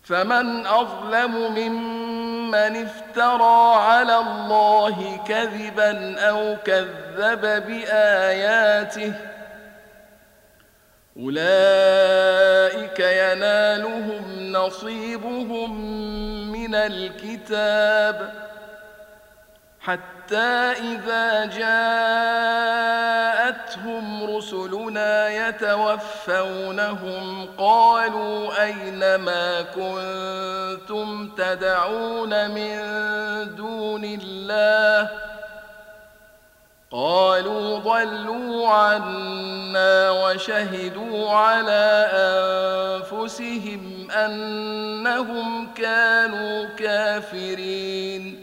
فمن أظلم ممن افترى على الله كذبا أو كذب بآياته، أولئك ينالهم نصيبهم من الكتاب، حتى إذا جاءتهم رسلنا يتوفونهم قالوا أين ما كنتم تدعون من دون الله؟ قالوا ضلوا عنا وشهدوا على أنفسهم أنهم كانوا كافرين.